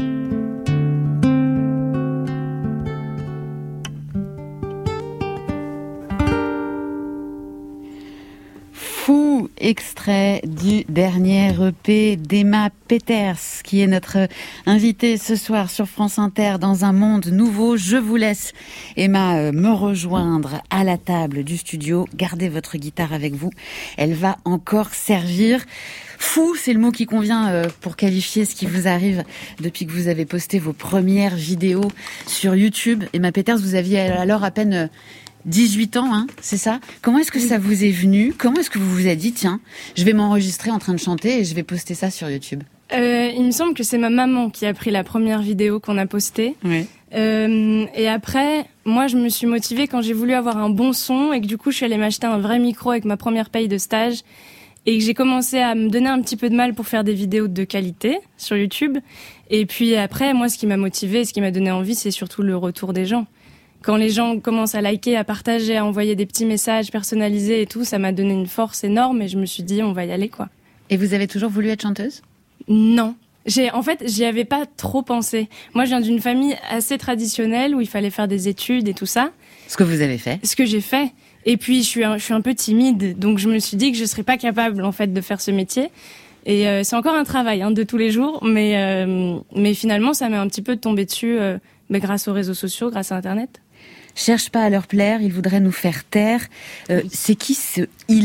Fou, extrait du dernier E P d'Emma Peters, qui est notre invitée ce soir sur France Inter dans un monde nouveau. Je vous laisse, Emma, me rejoindre à la table du studio. Gardez votre guitare avec vous, elle va encore servir. Fou, c'est le mot qui convient pour qualifier ce qui vous arrive depuis que vous avez posté vos premières vidéos sur YouTube. Emma Peters, vous aviez alors à peine dix-huit ans, hein, c'est ça? Comment est-ce que ça vous est venu? Comment est-ce que vous vous êtes dit, tiens, je vais m'enregistrer en train de chanter et je vais poster ça sur YouTube? euh, Il me semble que c'est ma maman qui a pris la première vidéo qu'on a postée. Oui. Euh, et après, moi, je me suis motivée quand j'ai voulu avoir un bon son et que du coup, je suis allée m'acheter un vrai micro avec ma première paye de stage et que j'ai commencé à me donner un petit peu de mal pour faire des vidéos de qualité sur YouTube. Et puis après, moi, ce qui m'a motivée, ce qui m'a donné envie, c'est surtout le retour des gens. Quand les gens commencent à liker, à partager, à envoyer des petits messages personnalisés et tout, ça m'a donné une force énorme et je me suis dit, on va y aller, quoi. Et vous avez toujours voulu être chanteuse? Non. J'ai, en fait, j'y avais pas trop pensé. Moi, je viens d'une famille assez traditionnelle où il fallait faire des études et tout ça. Ce que vous avez fait? Ce que j'ai fait. Et puis, je suis un, je suis un peu timide, donc je me suis dit que je serais pas capable, en fait, de faire ce métier. Et euh, c'est encore un travail, hein, de tous les jours, mais euh, mais finalement, ça m'est un petit peu tombé dessus, euh, mais grâce aux réseaux sociaux, grâce à Internet. Cherche pas à leur plaire, ils voudraient nous faire taire. Euh, oui. C'est qui ce « il » ?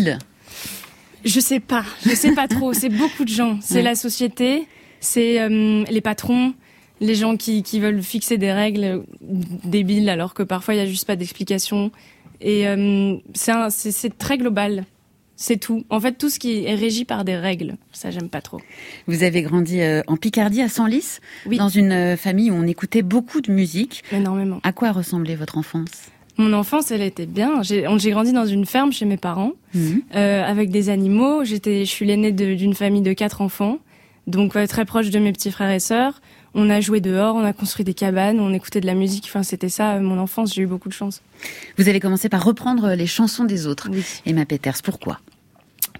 Je sais pas, je sais pas trop. C'est beaucoup de gens. C'est ouais. La société, c'est euh, les patrons, les gens qui, qui veulent fixer des règles débiles alors que parfois il y a juste pas d'explication. Et euh, c'est, un, c'est, c'est très global. C'est tout. En fait, tout ce qui est régi par des règles, ça, j'aime pas trop. Vous avez grandi euh, en Picardie, à Senlis, oui. Dans une euh, famille où on écoutait beaucoup de musique. Énormément. À quoi ressemblait votre enfance ? Mon enfance, elle était bien. J'ai, j'ai grandi dans une ferme chez mes parents, mmh. euh, avec des animaux. J'étais, je suis l'aînée de, d'une famille de quatre enfants, donc euh, très proche de mes petits frères et sœurs. On a joué dehors, on a construit des cabanes, on écoutait de la musique. Enfin, c'était ça, mon enfance. J'ai eu beaucoup de chance. Vous avez commencé par reprendre les chansons des autres. Oui. Emma Peters, pourquoi ? Pourquoi ?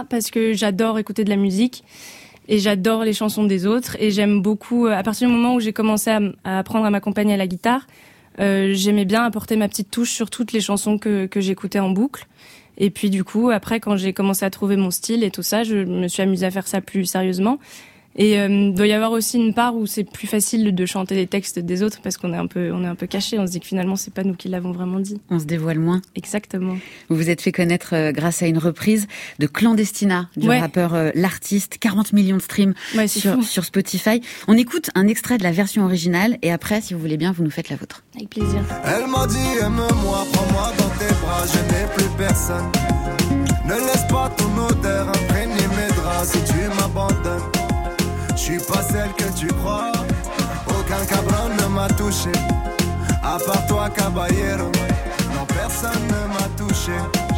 Parce que j'adore écouter de la musique et j'adore les chansons des autres. Et j'aime beaucoup, à partir du moment où j'ai commencé à, à apprendre à m'accompagner à la guitare, euh, j'aimais bien apporter ma petite touche sur toutes les chansons que, que j'écoutais en boucle. Et puis du coup, après, quand j'ai commencé à trouver mon style et tout ça, je me suis amusée à faire ça plus sérieusement. Et euh, il doit y avoir aussi une part où c'est plus facile de chanter les textes des autres parce qu'on est un peu, on est un peu caché. On se dit que finalement, c'est pas nous qui l'avons vraiment dit. On se dévoile moins. Exactement. Vous vous êtes fait connaître euh, grâce à une reprise de Clandestina du ouais. rappeur euh, L'Artiste. quarante millions de streams ouais, sur, sur Spotify. On écoute un extrait de la version originale et après, si vous voulez bien, vous nous faites la vôtre. Avec plaisir. Elle m'a dit aime-moi, prends-moi dans tes bras, je n'ai plus personne. Ne laisse pas ton odeur imprégner mes draps si tu m'abandonnes. Je suis pas celle que tu crois, aucun cabron ne m'a touché. À part toi, caballero, non personne ne m'a touché.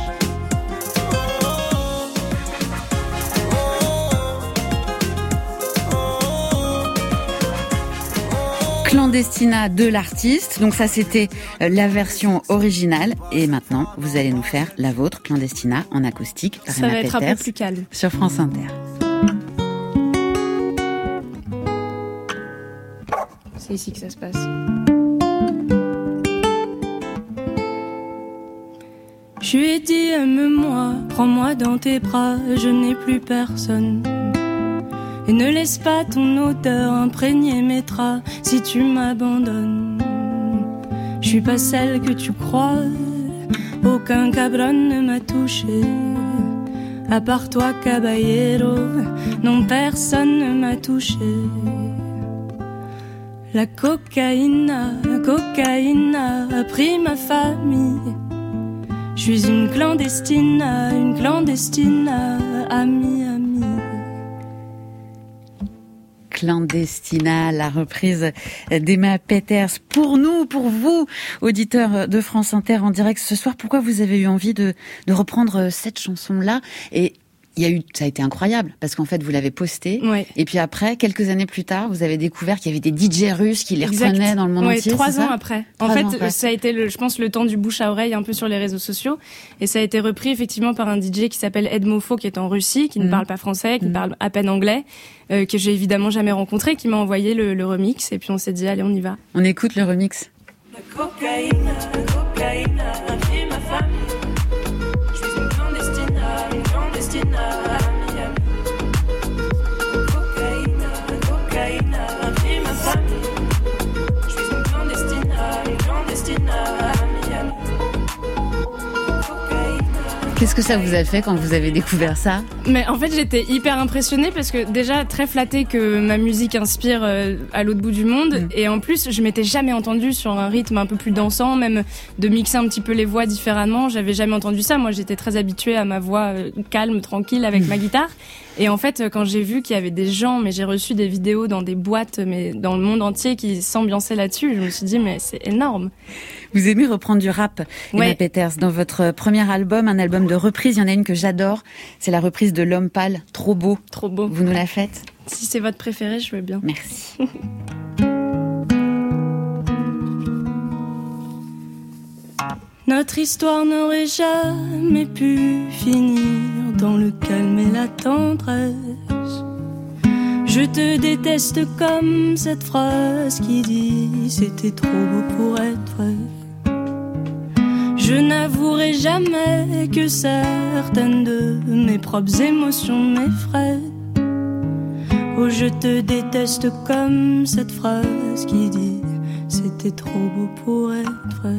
Clandestina de L'Artiste. Donc ça, c'était la version originale. Et maintenant, vous allez nous faire la vôtre, Clandestina, en acoustique, par Ça Emma va être Peters, un peu plus calme. sur France Inter. C'est ici que ça se passe. Je lui ai dit aime-moi, prends-moi dans tes bras, je n'ai plus personne. Et ne laisse pas ton odeur imprégner mes draps si tu m'abandonnes. Je suis pas celle que tu crois, aucun cabron ne m'a touché. À part toi, caballero, non personne ne m'a touché. La cocaïna, la cocaïna a pris ma famille. Je suis une clandestina, une clandestina, amie, amie. Clandestina, la reprise d'Emma Peters. Pour nous, pour vous, auditeurs de France Inter en direct ce soir, pourquoi vous avez eu envie de, de reprendre cette chanson-là ? Et il y a eu, ça a été incroyable, parce qu'en fait, vous l'avez postée. Ouais. Et puis après, quelques années plus tard, vous avez découvert qu'il y avait des D J russes qui les Exact. reprenaient dans le monde ouais, entier. Trois c'est ans ça après. Trois en fait, ans après. ça a été, le, je pense, le temps du bouche à oreille un peu sur les réseaux sociaux. Et ça a été repris effectivement par un D J qui s'appelle Ed Mofo, qui est en Russie, qui mmh. ne parle pas français, qui mmh. parle à peine anglais, euh, que j'ai évidemment jamais rencontré, qui m'a envoyé le, le remix. Et puis on s'est dit, allez, on y va. On écoute le remix. La cocaïne, la cocaïne a pris ma famille. Je suis une clandestina, une clandestina. Qu'est-ce que ça vous a fait quand vous avez découvert ça ? Mais en fait, j'étais hyper impressionnée parce que déjà très flattée que ma musique inspire euh, à l'autre bout du monde. Mmh. Et en plus, je m'étais jamais entendue sur un rythme un peu plus dansant, même de mixer un petit peu les voix différemment. J'avais jamais entendu ça. Moi, j'étais très habituée à ma voix euh, calme, tranquille avec mmh. ma guitare. Et en fait, quand j'ai vu qu'il y avait des gens, mais j'ai reçu des vidéos dans des boîtes, mais dans le monde entier, qui s'ambiançaient là-dessus, je me suis dit, mais c'est énorme. Vous aimez reprendre du rap, Emma ouais. Peters. Dans votre premier album, un album de reprise, il y en a une que j'adore. C'est la reprise de L'Homme Pâle, Trop beau. Trop beau. Vous nous la faites ? Si c'est votre préféré, je veux bien. Merci. Notre histoire n'aurait jamais pu finir dans le calme et la tendresse. Je te déteste comme cette phrase qui dit c'était trop beau pour être vrai. Je n'avouerai jamais que certaines de mes propres émotions m'effraient. Oh, je te déteste comme cette phrase qui dit c'était trop beau pour être vrai.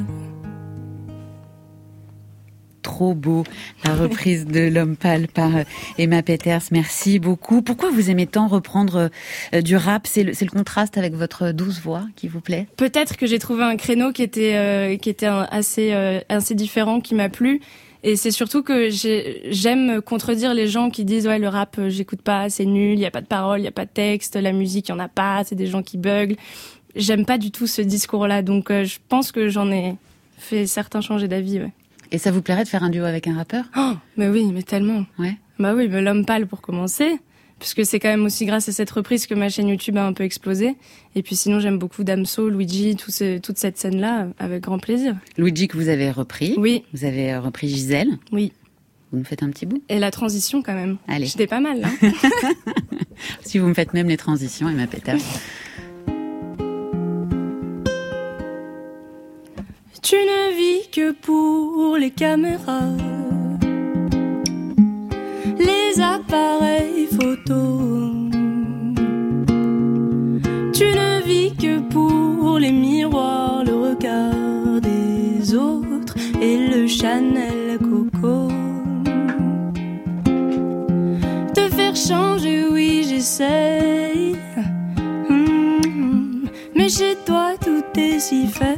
Trop beau, la reprise de L'Homme Pâle par Emma Peters. Merci beaucoup. Pourquoi vous aimez tant reprendre du rap ? C'est le, c'est le contraste avec votre douce voix qui vous plaît ? Peut-être que j'ai trouvé un créneau qui était, euh, qui était assez, euh, assez différent, qui m'a plu. Et c'est surtout que j'ai, j'aime contredire les gens qui disent « Ouais, le rap, j'écoute pas, c'est nul, il n'y a pas de paroles, il n'y a pas de texte, la musique, il n'y en a pas, c'est des gens qui buglent. » J'aime pas du tout ce discours-là. Donc euh, je pense que j'en ai fait certains changer d'avis, ouais. Et ça vous plairait de faire un duo avec un rappeur ? Oh, mais oui, mais tellement. Ouais. Bah oui, mais L'Homme Pâle pour commencer, puisque c'est quand même aussi grâce à cette reprise que ma chaîne YouTube a un peu explosé. Et puis sinon, j'aime beaucoup Damso, Luigi, tout ce, toute cette scène-là, avec grand plaisir. Luigi que vous avez repris. Oui. Vous avez repris Gisèle. Oui. Vous nous faites un petit bout ? Et la transition quand même. Allez. J'étais pas mal, là. Si vous me faites même les transitions, Emma Peters. Tu ne vis que pour les caméras, les appareils photos. soleil. Mmh. Mais chez toi tout est si fake.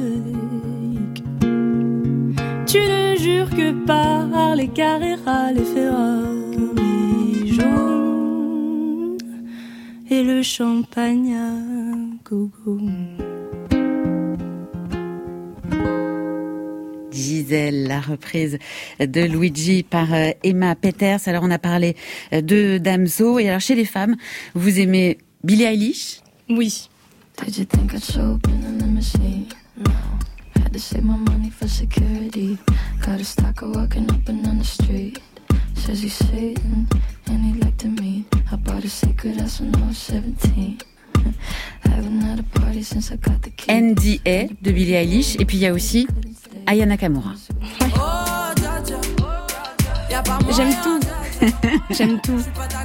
Tu ne jures que par les Carrera, les Ferrari jaunes et le champagne à gogo. Gisèle, la reprise de Luigi par Emma Peters. Alors on a parlé de Damso, et alors chez les femmes, vous aimez Billie Eilish? Oui. Did you think I'd show up in a limousine? No. Had to save my money for security. Got a stalker walking up and down the street. Says he's Satan and he'd like to meet. I bought a secret house when I was seventeen. Haven't had a party since I got the key. N D A de Billie Eilish, et puis il y a aussi Aya Nakamura. Ouais. J'aime tout. J'aime tout.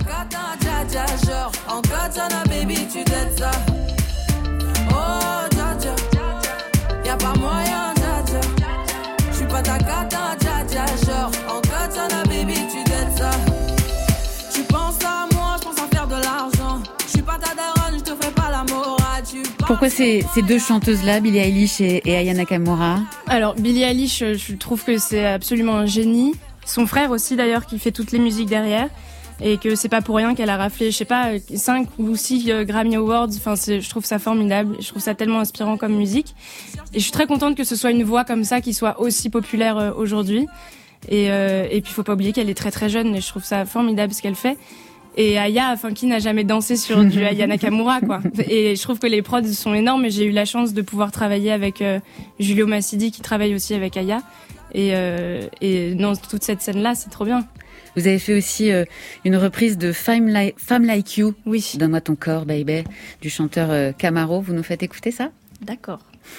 Oh, dja dja, y'a pas moyen, dja dja. J'suis pas ta cata, dja dja. Genre, en katana, baby, tu dettes ça. Tu penses à moi, j'pense à faire de l'argent. J'suis pas ta daronne, j'te ferai pas la morale. Pourquoi ces, ces deux chanteuses-là, Billie Eilish et, et Aya Nakamura? Alors, Billie Eilish, je trouve que c'est absolument un génie. Son frère aussi, d'ailleurs, qui fait toutes les musiques derrière. Et que c'est pas pour rien qu'elle a raflé, je sais pas, cinq ou six Grammy Awards. Enfin, c'est, je trouve ça formidable. Je trouve ça tellement inspirant comme musique. Et je suis très contente que ce soit une voix comme ça qui soit aussi populaire euh, aujourd'hui. Et, euh, et puis, faut pas oublier qu'elle est très très jeune. Et je trouve ça formidable ce qu'elle fait. Et Aya, enfin, qui n'a jamais dansé sur du Aya Nakamura, quoi. Et je trouve que les prods sont énormes. Et j'ai eu la chance de pouvoir travailler avec euh, Julio Massidi, qui travaille aussi avec Aya. Et, euh, et dans toute cette scène-là, c'est trop bien. Vous avez fait aussi euh, une reprise de Femme Like, Femme Like You. Oui. Donne-moi ton corps, baby, du chanteur euh, Camaro. Vous nous faites écouter ça? D'accord.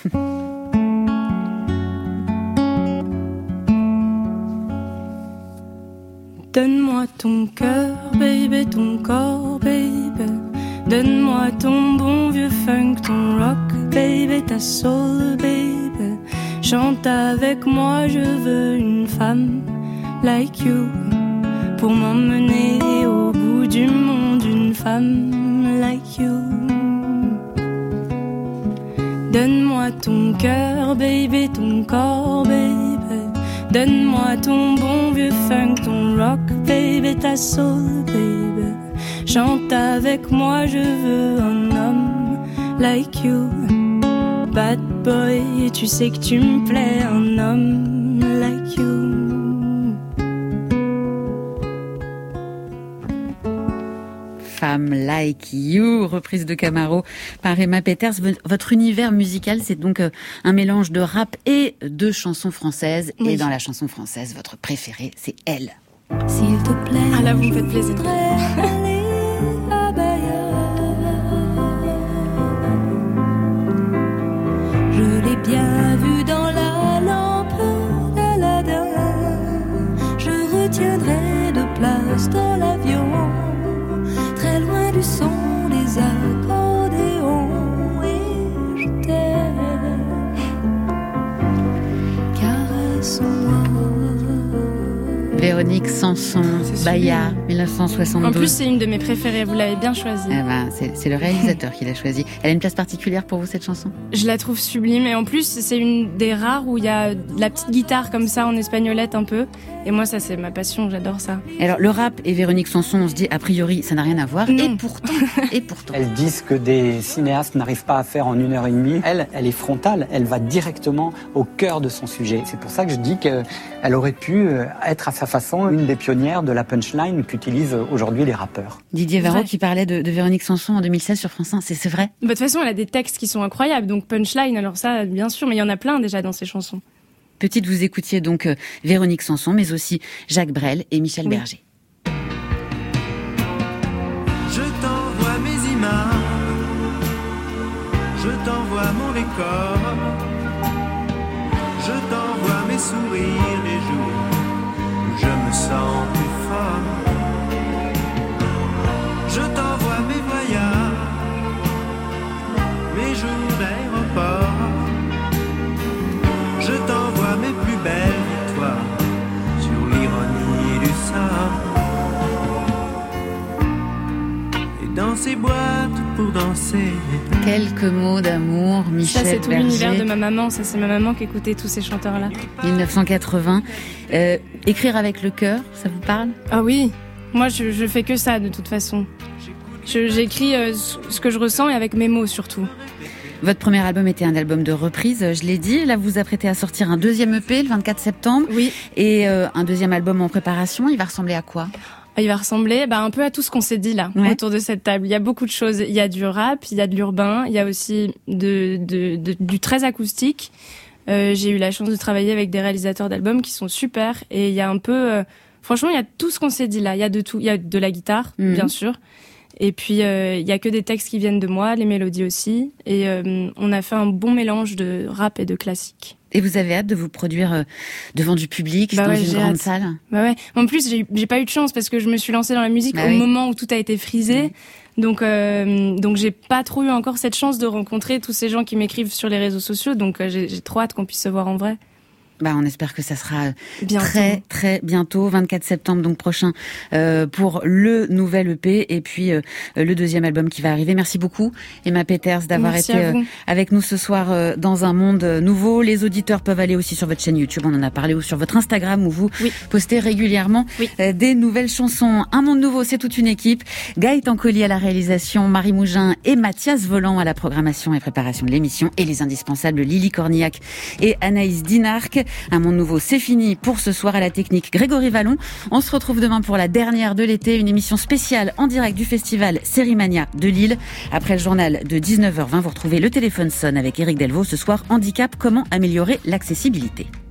Donne-moi ton cœur, baby, ton corps, baby. Donne-moi ton bon vieux funk, ton rock, baby, ta soul, baby. Chante avec moi, je veux une femme like you. Pour m'emmener au bout du monde, une femme like you. Donne-moi ton cœur, baby, ton corps, baby. Donne-moi ton bon vieux funk, ton rock, baby, ta soul, baby. Chante avec moi, je veux un homme like you. Bad boy, tu sais que tu me plais, un homme like you. Femme Like You, reprise de Camaro par Emma Peters. Votre univers musical, c'est donc un mélange de rap et de chansons françaises. Oui. Et dans la chanson française, votre préférée, c'est Elle. S'il te plaît, ah là, vous me faites plaisir. Je l'ai bien vu dans la lampe d'Aladin. Je retiendrai de place dans l'avion, très loin du son des accordéons. Et je t'aime, caresse-moi. Véronique Sanson, Baya, dix-neuf cent soixante-douze. En plus, c'est une de mes préférées, vous l'avez bien choisie. Eh ben, c'est, c'est le réalisateur qui l'a choisie. Elle a une place particulière pour vous, cette chanson? Je la trouve sublime, et en plus, c'est une des rares où il y a la petite guitare comme ça, en espagnolette un peu. Et moi, ça, c'est ma passion, j'adore ça. Alors, le rap et Véronique Sanson, on se dit, a priori, ça n'a rien à voir. Non. Et pourtant, et pourtant. Elles disent que des cinéastes n'arrivent pas à faire en une heure et demie. Elle, elle est frontale, elle va directement au cœur de son sujet. C'est pour ça que je dis qu'elle aurait pu être à sa façon une des pionnières de la punchline qu'utilisent aujourd'hui les rappeurs. Didier Varro Ouais. qui parlait de, de Véronique Sanson en deux mille seize sur France un, c'est, c'est vrai? Bah, de toute façon, elle a des textes qui sont incroyables, donc punchline, alors ça, bien sûr, mais il y en a plein déjà dans ses chansons. Petite, vous écoutiez donc euh, Véronique Sanson, mais aussi Jacques Brel et Michel Oui. Berger. Je t'envoie mes images, je t'envoie mon décor, je t'envoie mes sourires les jours où je me sens plus fort. Je t'envoie mes voyages, mes jours d'aéroport. Je t'envoie mes plus belles victoires sur l'ironie du sort. Et dans ces boîtes pour danser. Quelques mots d'amour, Michel Ça, c'est tout Berger. l'univers de ma maman. Ça, c'est ma maman qui écoutait tous ces chanteurs-là. dix-neuf cent quatre-vingts. Euh, écrire avec le cœur, ça vous parle ? Ah oui. Moi, je, je fais que ça, de toute façon. Je, j'écris euh, ce que je ressens et avec mes mots, surtout. Votre premier album était un album de reprise, je l'ai dit. Là, vous vous apprêtez à sortir un deuxième E P le vingt-quatre septembre. Oui. Et euh, un deuxième album en préparation. Il va ressembler à quoi ? Il va ressembler bah, un peu à tout ce qu'on s'est dit là, ouais. autour de cette table. Il y a beaucoup de choses. Il y a du rap, il y a de l'urbain, il y a aussi de, de, de, du très acoustique. Euh, j'ai eu la chance de travailler avec des réalisateurs d'albums qui sont super. Et il y a un peu... Euh, franchement, il y a tout ce qu'on s'est dit là. Il y a de tout. Il y a de la guitare, mmh. bien sûr. Et puis, euh, il y a que des textes qui viennent de moi, les mélodies aussi. Et euh, on a fait un bon mélange de rap et de classique. Et vous avez hâte de vous produire euh, devant du public, bah dans ouais, une grande hâte. salle ? Bah ouais. En plus, j'ai, j'ai pas eu de chance parce que je me suis lancée dans la musique bah au oui. moment où tout a été frisé. Mmh. Donc, euh, donc j'ai pas trop eu encore cette chance de rencontrer tous ces gens qui m'écrivent sur les réseaux sociaux. Donc, euh, j'ai, j'ai trop hâte qu'on puisse se voir en vrai. Bah, on espère que ça sera bientôt. très très bientôt, vingt-quatre septembre donc prochain euh, pour le nouvel E P et puis euh, le deuxième album qui va arriver. Merci beaucoup Emma Peters d'avoir Merci été euh, avec nous ce soir euh, dans un monde nouveau. Les auditeurs peuvent aller aussi sur votre chaîne YouTube, on en a parlé, ou sur votre Instagram où vous oui. postez régulièrement oui. euh, des nouvelles chansons. Un monde nouveau, c'est toute une équipe. Gaëtan Collier à la réalisation, Marie Mougin et Mathias Volant à la programmation et préparation de l'émission, et les indispensables Lily Cornillac et Anaïs Dinarc. Un monde nouveau, c'est fini pour ce soir. À la technique, Grégory Vallon. On se retrouve demain pour la dernière de l'été, une émission spéciale en direct du festival Sérimania de Lille. Après le journal de dix-neuf heures vingt, vous retrouvez Le Téléphone sonne avec Éric Delvaux. Ce soir, handicap, comment améliorer l'accessibilité.